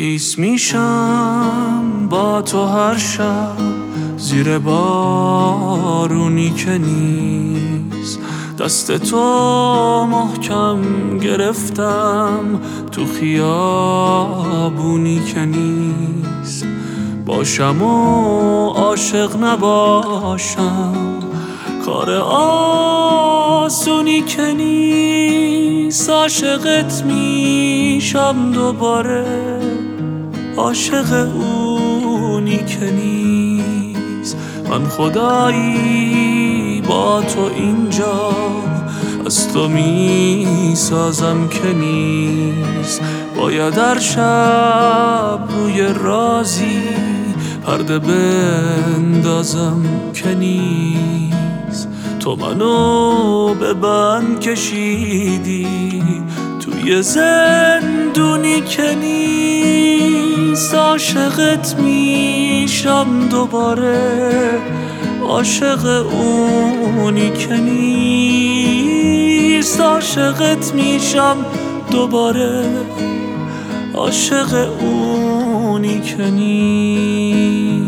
خیس میشم با تو هر شب زیر بارونی که نیست، دست تو محکم گرفتم تو خیابونی که نیست. باشم و عاشق نباشم کار آسونی که نیست. عاشقت میشم دوباره، عاشق اونی که نیست. من خدایی با تو اینجا از تو میسازم که نیست. باید هر شب روی رازی پرده بندازم که نیست. تو منو به بند کشیدی توی زندونی که نیست. عاشقت میشم دوباره، عاشق اونی که نیست. عاشقت میشم دوباره، عاشق اونی که نیست.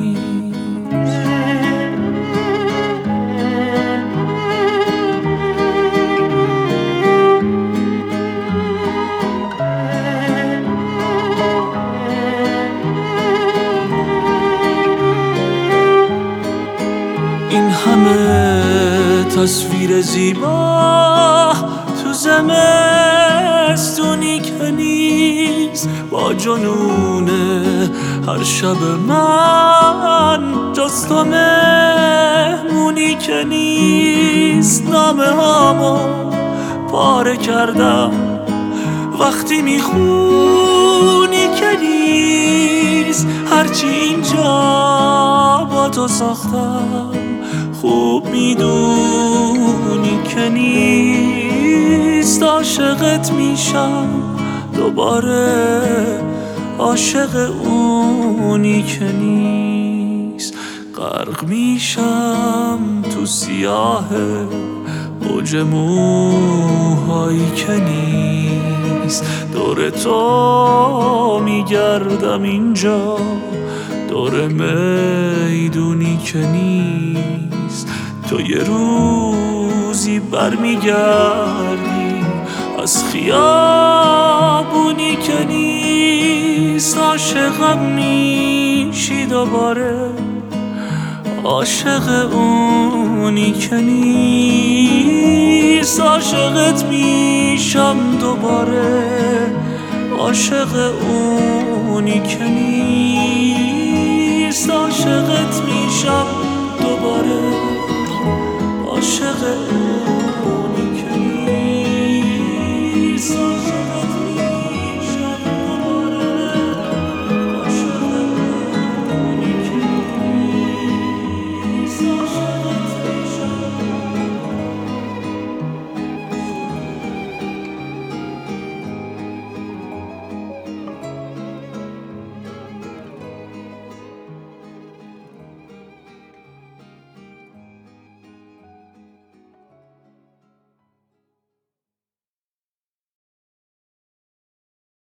این همه تصویر زیبا تو زمستونی که نیست. با جنون هر شب من جز تو مهمونی که نیست. نامه هامو پاره کردم وقتی میخونی که نیست. هرچی اینجا با تو ساختم خوب میدونی که نیست. عاشقت میشم دوباره، عاشق اونی که نیست. غرق میشم تو سیاه موج موهایی که نیست. دور تو میگردم اینجا، دور میدونی که نیست. تو یه روزی برمیگردی از خیابونی که نیست. عاشقم میشی دوباره، عاشق اونی که نیست. عاشقت میشم دوباره، عاشق اونی که نیست. عاشقت میشم دوباره، عاشق